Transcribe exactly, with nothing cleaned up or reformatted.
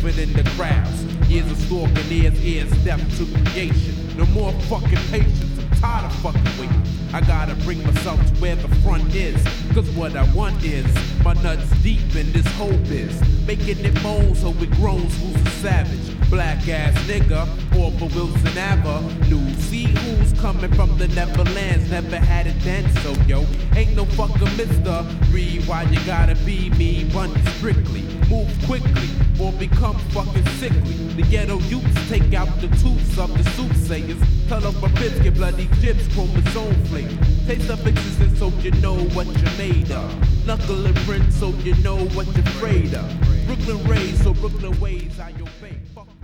moving in the crowds. Years of stalking, ears, ears, step to creation. No more fucking patience, I'm tired of fucking waiting. I gotta bring myself to where the front is. Cause what I want is my nuts deep in this whole biz. Making it moan so it groans, who's a savage? Black ass nigga, or for Wilson Avenue. See who's coming from the Neverlands, never had it then, so yo, ain't no fucking mister. Read why you gotta be me, run strictly. Move quickly, or become fucking sickly. The ghetto youths take out the tooths of the soothsayers. Cut up a biscuit, bloody chips, chromosome flavor. Taste of existence so you know what you're made of. Knuckle and print so you know what you're afraid of. Brooklyn raised, so Brooklyn ways I obey. Fuck